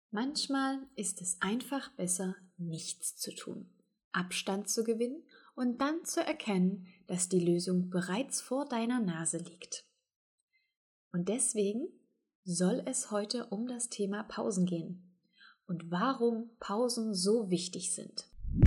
Manchmal ist es einfach besser, nichts zu tun, Abstand zu gewinnen und dann zu erkennen, dass die Lösung bereits vor deiner Nase liegt. Und deswegen soll es heute um das Thema Pausen gehen und warum Pausen so wichtig sind.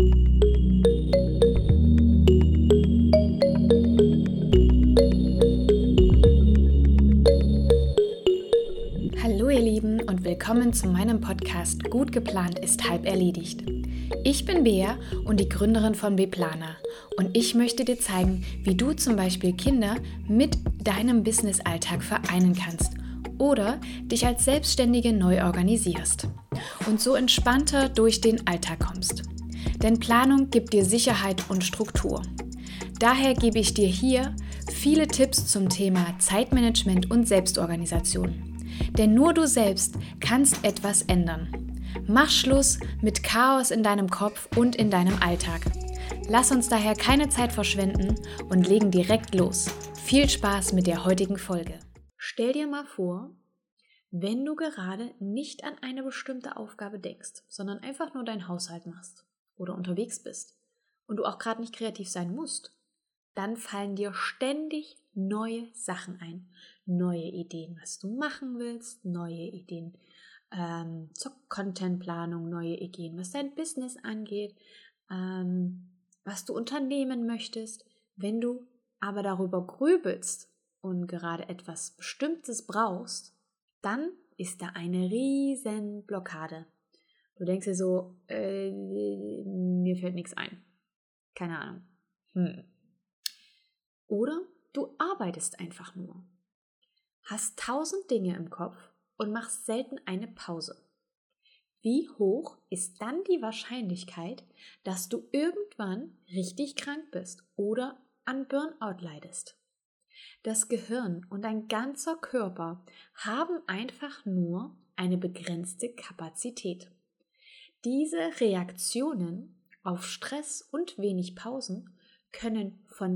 Hallo ihr Lieben und willkommen zu meinem Podcast Gut geplant ist halb erledigt. Ich bin Bea und die Gründerin von Beplaner und ich möchte dir zeigen, wie du zum Beispiel Kinder mit deinem Business-Alltag vereinen kannst oder dich als Selbstständige neu organisierst und so entspannter durch den Alltag kommst. Denn Planung gibt dir Sicherheit und Struktur. Daher gebe ich dir hier viele Tipps zum Thema Zeitmanagement und Selbstorganisation. Denn nur du selbst kannst etwas ändern. Mach Schluss mit Chaos in deinem Kopf und in deinem Alltag. Lass uns daher keine Zeit verschwenden und legen direkt los. Viel Spaß mit der heutigen Folge. Stell dir mal vor, wenn du gerade nicht an eine bestimmte Aufgabe denkst, sondern einfach nur deinen Haushalt machst oder unterwegs bist und du auch gerade nicht kreativ sein musst, dann fallen dir ständig neue Sachen ein. Neue Ideen, was du machen willst, neue Ideen zur Contentplanung, neue Ideen, was dein Business angeht, was du unternehmen möchtest. Wenn du aber darüber grübelst und gerade etwas Bestimmtes brauchst, dann ist da eine riesen Blockade. Du denkst dir so, mir fällt nichts ein. Keine Ahnung. Oder du arbeitest einfach nur, hast 1000 Dinge im Kopf und machst selten eine Pause. Wie hoch ist dann die Wahrscheinlichkeit, dass du irgendwann richtig krank bist oder an Burnout leidest? Das Gehirn und dein ganzer Körper haben einfach nur eine begrenzte Kapazität. Diese Reaktionen auf Stress und wenig Pausen können von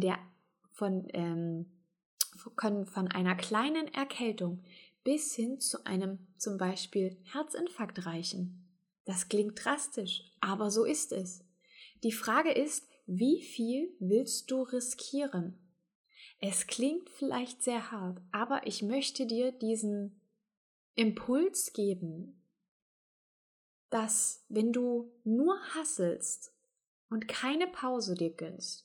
einer kleinen Erkältung bis hin zu einem zum Beispiel Herzinfarkt reichen. Das klingt drastisch, aber so ist es. Die Frage ist, wie viel willst du riskieren? Es klingt vielleicht sehr hart, aber ich möchte dir diesen Impuls geben, dass wenn du nur hasselst und keine Pause dir gönnst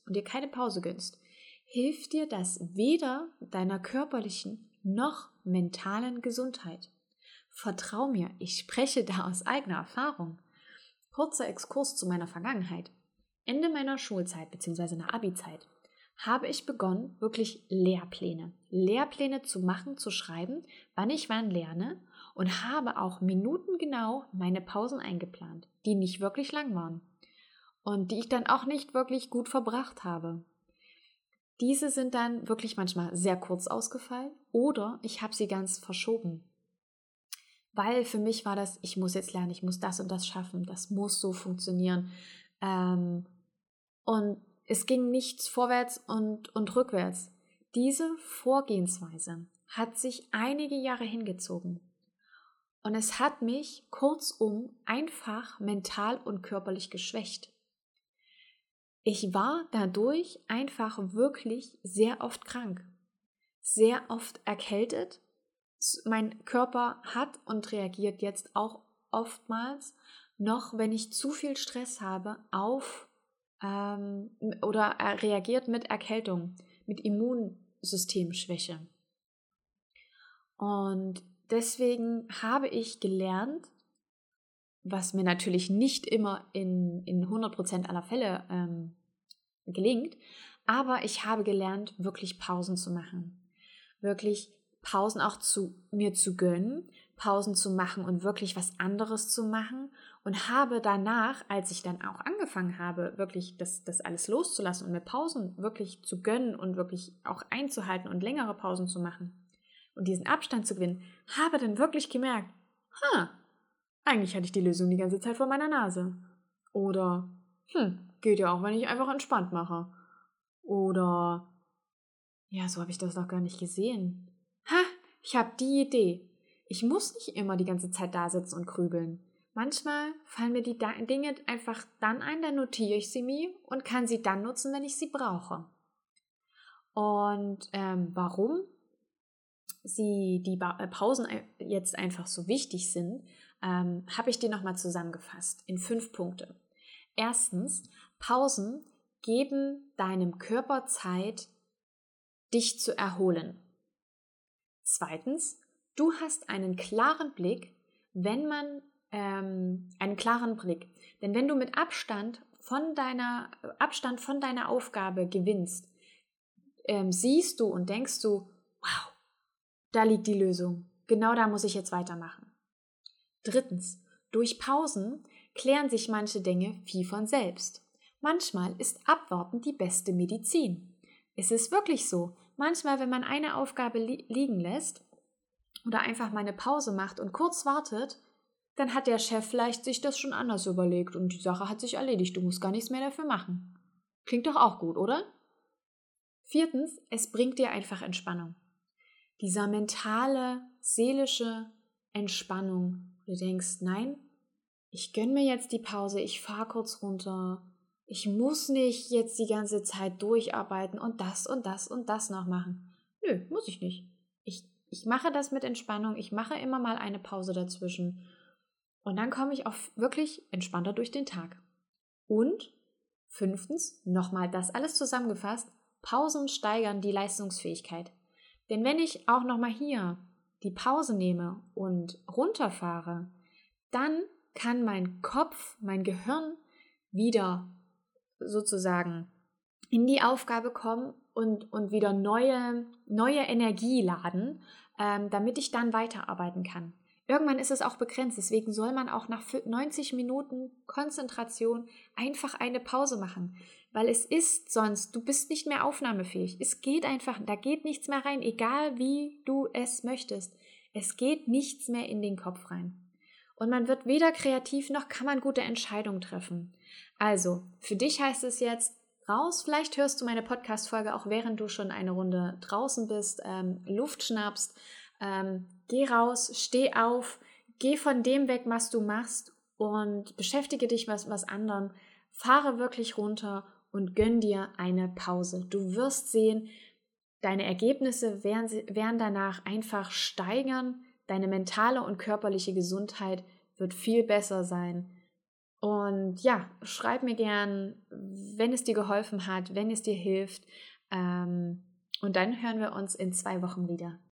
hilft dir das weder deiner körperlichen noch mentalen Gesundheit. Vertrau mir, ich spreche da aus eigener Erfahrung. Kurzer Exkurs zu meiner Vergangenheit. Ende meiner Schulzeit bzw. nach Abi-Zeit habe ich begonnen, wirklich Lehrpläne zu machen, zu schreiben, wann ich wann lerne und habe auch minutengenau meine Pausen eingeplant, die nicht wirklich lang waren und die ich dann auch nicht wirklich gut verbracht habe. Diese sind dann wirklich manchmal sehr kurz ausgefallen oder ich habe sie ganz verschoben. Weil für mich war das, ich muss jetzt lernen, ich muss das und das schaffen, das muss so funktionieren. Und es ging nichts vorwärts und rückwärts. Diese Vorgehensweise hat sich einige Jahre hingezogen. Und es hat mich kurzum einfach mental und körperlich geschwächt. Ich war dadurch einfach wirklich sehr oft krank, sehr oft erkältet. Mein Körper hat und reagiert jetzt auch oftmals noch, wenn ich zu viel Stress habe, oder er reagiert mit Erkältung, mit Immunsystemschwäche. Und deswegen habe ich gelernt, was mir natürlich nicht immer in 100% aller Fälle gelingt, aber ich habe gelernt, wirklich Pausen zu machen. Wirklich Pausen auch mir zu gönnen, Pausen zu machen und wirklich was anderes zu machen und habe danach, als ich dann auch angefangen habe, wirklich das alles loszulassen und mir Pausen wirklich zu gönnen und wirklich auch einzuhalten und längere Pausen zu machen und diesen Abstand zu gewinnen, habe dann wirklich gemerkt, eigentlich hatte ich die Lösung die ganze Zeit vor meiner Nase. Oder, geht ja auch, wenn ich einfach entspannt mache. Oder, ja, so habe ich das doch gar nicht gesehen. Ich habe die Idee. Ich muss nicht immer die ganze Zeit da sitzen und grübeln. Manchmal fallen mir die Dinge einfach dann ein, dann notiere ich sie mir und kann sie dann nutzen, wenn ich sie brauche. Und warum die Pausen jetzt einfach so wichtig sind, habe ich dir nochmal zusammengefasst in 5 Punkte. Erstens, Pausen geben deinem Körper Zeit, dich zu erholen. Zweitens, du hast einen klaren Blick, denn wenn du mit Abstand von deiner Aufgabe gewinnst, siehst du und denkst du, wow, da liegt die Lösung, genau da muss ich jetzt weitermachen. Drittens, durch Pausen klären sich manche Dinge wie von selbst. Manchmal ist Abwarten die beste Medizin. Es ist wirklich so. Manchmal, wenn man eine Aufgabe liegen lässt oder einfach mal eine Pause macht und kurz wartet, dann hat der Chef vielleicht sich das schon anders überlegt und die Sache hat sich erledigt. Du musst gar nichts mehr dafür machen. Klingt doch auch gut, oder? Viertens, es bringt dir einfach Entspannung. Dieser mentale, seelische Entspannung. Du denkst, nein, ich gönne mir jetzt die Pause, ich fahre kurz runter. Ich muss nicht jetzt die ganze Zeit durcharbeiten und das und das und das noch machen. Nö, muss ich nicht. Ich mache das mit Entspannung, ich mache immer mal eine Pause dazwischen und dann komme ich auch wirklich entspannter durch den Tag. Und 5, nochmal das alles zusammengefasst, Pausen steigern die Leistungsfähigkeit. Denn wenn ich auch nochmal hier die Pause nehme und runterfahre, dann kann mein Kopf, mein Gehirn wieder sozusagen in die Aufgabe kommen und wieder neue Energie laden, damit ich dann weiterarbeiten kann. Irgendwann ist es auch begrenzt, deswegen soll man auch nach 90 Minuten Konzentration einfach eine Pause machen, weil es ist sonst, du bist nicht mehr aufnahmefähig. Es geht einfach, da geht nichts mehr rein, egal wie du es möchtest. Es geht nichts mehr in den Kopf rein. Und man wird weder kreativ, noch kann man gute Entscheidungen treffen. Also, für dich heißt es jetzt, raus, vielleicht hörst du meine Podcast-Folge auch während du schon eine Runde draußen bist, Luft schnappst, geh raus, steh auf, geh von dem weg, was du machst und beschäftige dich mit was anderem, fahre wirklich runter und gönn dir eine Pause. Du wirst sehen, deine Ergebnisse werden danach einfach steigern, deine mentale und körperliche Gesundheit wird viel besser sein. Und ja, schreib mir gern, wenn es dir geholfen hat, wenn es dir hilft. Und dann hören wir uns in 2 Wochen wieder.